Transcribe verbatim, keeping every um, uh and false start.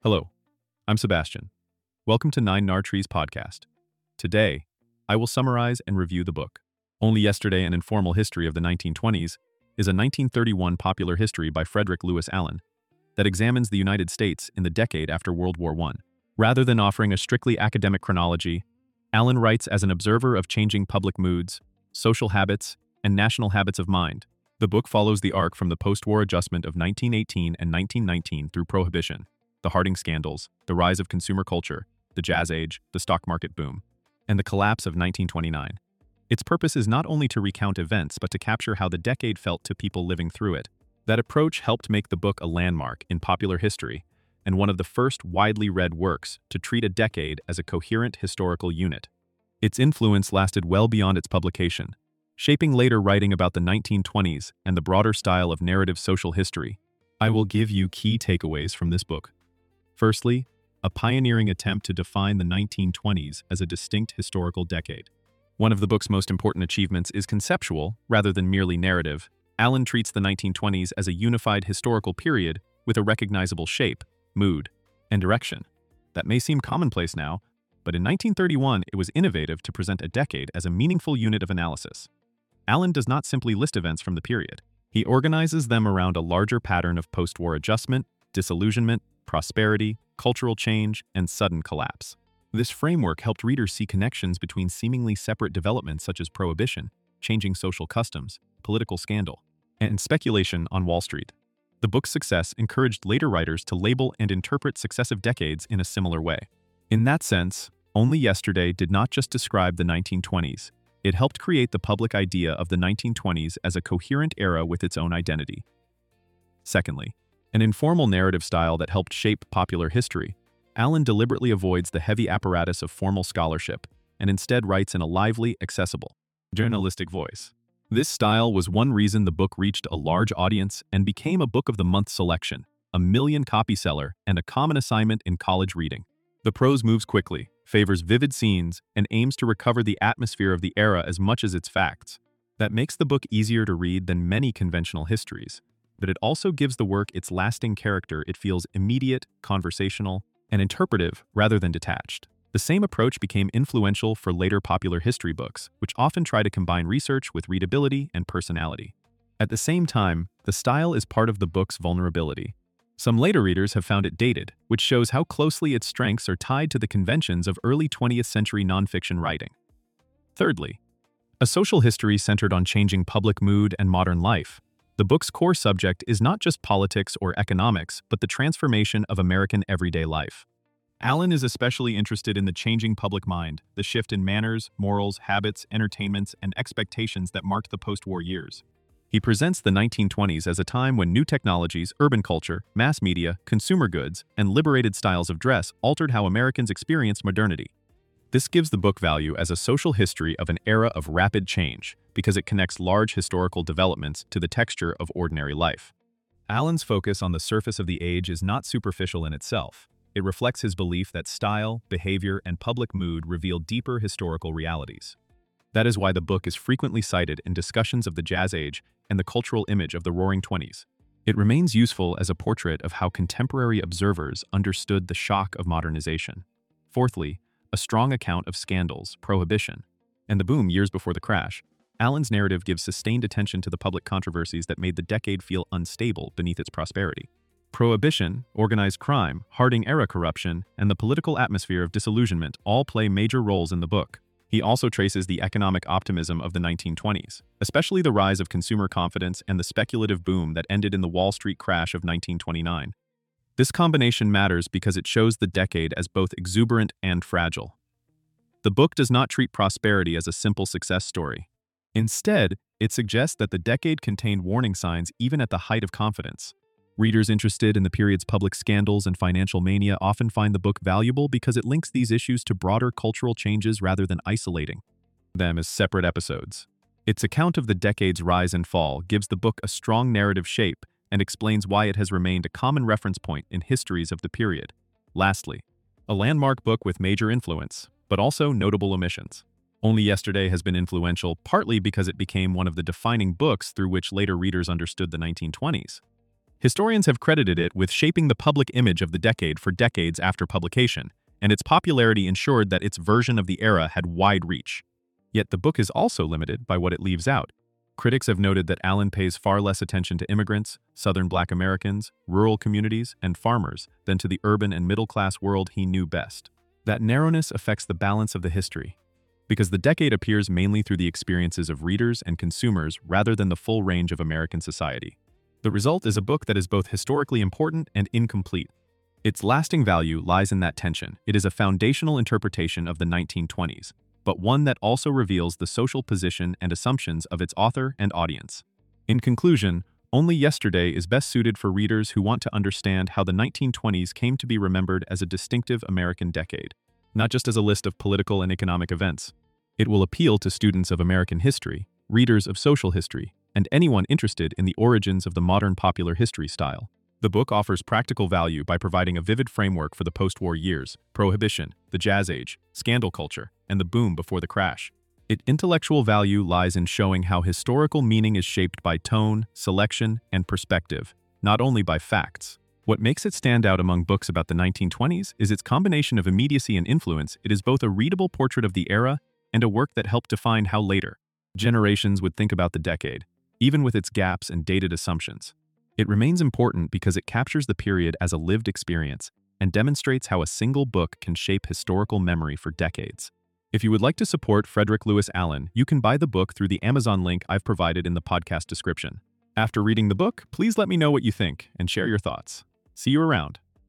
Hello, I'm Sebastian. Welcome to Nine Nar Trees podcast. Today, I will summarize and review the book. Only Yesterday, An Informal History of the nineteen twenties is a nineteen thirty-one popular history by Frederick Lewis Allen that examines the United States in the decade after World War One. Rather than offering a strictly academic chronology, Allen writes as an observer of changing public moods, social habits, and national habits of mind. The book follows the arc from the post-war adjustment of nineteen eighteen and nineteen nineteen through Prohibition, the Harding scandals, the rise of consumer culture, the Jazz Age, the stock market boom, and the collapse of nineteen twenty-nine. Its purpose is not only to recount events but to capture how the decade felt to people living through it. That approach helped make the book a landmark in popular history and one of the first widely read works to treat a decade as a coherent historical unit. Its influence lasted well beyond its publication, shaping later writing about the nineteen twenties and the broader style of narrative social history. I will give you key takeaways from this book. Firstly, a pioneering attempt to define the nineteen twenties as a distinct historical decade. One of the book's most important achievements is conceptual, rather than merely narrative. Allen treats the nineteen twenties as a unified historical period with a recognizable shape, mood, and direction. That may seem commonplace now, but in nineteen thirty-one it was innovative to present a decade as a meaningful unit of analysis. Allen does not simply list events from the period. He organizes them around a larger pattern of post-war adjustment, disillusionment, prosperity, cultural change, and sudden collapse. This framework helped readers see connections between seemingly separate developments such as prohibition, changing social customs, political scandal, and speculation on Wall Street. The book's success encouraged later writers to label and interpret successive decades in a similar way. In that sense, Only Yesterday did not just describe the nineteen twenties. It helped create the public idea of the nineteen twenties as a coherent era with its own identity. Secondly, an informal narrative style that helped shape popular history. Allen deliberately avoids the heavy apparatus of formal scholarship and instead writes in a lively, accessible, journalistic voice. This style was one reason the book reached a large audience and became a Book of the Month selection, a million copy seller, and a common assignment in college reading. The prose moves quickly, favors vivid scenes, and aims to recover the atmosphere of the era as much as its facts. That makes the book easier to read than many conventional histories, but it also gives the work its lasting character. It feels immediate, conversational, and interpretive rather than detached. The same approach became influential for later popular history books, which often try to combine research with readability and personality. At the same time, the style is part of the book's vulnerability. Some later readers have found it dated, which shows how closely its strengths are tied to the conventions of early twentieth century nonfiction writing. Thirdly, a social history centered on changing public mood and modern life. The book's core subject is not just politics or economics, but the transformation of American everyday life. Allen is especially interested in the changing public mind, the shift in manners, morals, habits, entertainments, and expectations that marked the post-war years. He presents the nineteen twenties as a time when new technologies, urban culture, mass media, consumer goods, and liberated styles of dress altered how Americans experienced modernity. This gives the book value as a social history of an era of rapid change, because it connects large historical developments to the texture of ordinary life. Allen's focus on the surface of the age is not superficial in itself. It reflects his belief that style, behavior, and public mood reveal deeper historical realities. That is why the book is frequently cited in discussions of the Jazz Age and the cultural image of the Roaring Twenties. It remains useful as a portrait of how contemporary observers understood the shock of modernization. Fourthly, a strong account of scandals, prohibition, and the boom years before the crash. Allen's narrative gives sustained attention to the public controversies that made the decade feel unstable beneath its prosperity. Prohibition, organized crime, Harding-era corruption, and the political atmosphere of disillusionment all play major roles in the book. He also traces the economic optimism of the nineteen twenties, especially the rise of consumer confidence and the speculative boom that ended in the Wall Street crash of nineteen twenty-nine. This combination matters because it shows the decade as both exuberant and fragile. The book does not treat prosperity as a simple success story. Instead, it suggests that the decade contained warning signs even at the height of confidence. Readers interested in the period's public scandals and financial mania often find the book valuable because it links these issues to broader cultural changes rather than isolating them as separate episodes. Its account of the decade's rise and fall gives the book a strong narrative shape and explains why it has remained a common reference point in histories of the period. Lastly, a landmark book with major influence, but also notable omissions. Only Yesterday has been influential partly because it became one of the defining books through which later readers understood the nineteen twenties. Historians have credited it with shaping the public image of the decade for decades after publication, and its popularity ensured that its version of the era had wide reach. Yet the book is also limited by what it leaves out. Critics have noted that Allen pays far less attention to immigrants, Southern Black Americans, rural communities, and farmers than to the urban and middle-class world he knew best. That narrowness affects the balance of the history, because the decade appears mainly through the experiences of readers and consumers rather than the full range of American society. The result is a book that is both historically important and incomplete. Its lasting value lies in that tension. It is a foundational interpretation of the nineteen twenties, but one that also reveals the social position and assumptions of its author and audience. In conclusion, Only Yesterday is best suited for readers who want to understand how the nineteen twenties came to be remembered as a distinctive American decade, not just as a list of political and economic events. It will appeal to students of American history, readers of social history, and anyone interested in the origins of the modern popular history style. The book offers practical value by providing a vivid framework for the post-war years, Prohibition, the Jazz Age, scandal culture, and the boom before the crash. Its intellectual value lies in showing how historical meaning is shaped by tone, selection, and perspective, not only by facts. What makes it stand out among books about the nineteen twenties is its combination of immediacy and influence. It is both a readable portrait of the era and a work that helped define how later generations would think about the decade, even with its gaps and dated assumptions. It remains important because it captures the period as a lived experience and demonstrates how a single book can shape historical memory for decades. If you would like to support Frederick Lewis Allen, you can buy the book through the Amazon link I've provided in the podcast description. After reading the book, please let me know what you think and share your thoughts. See you around.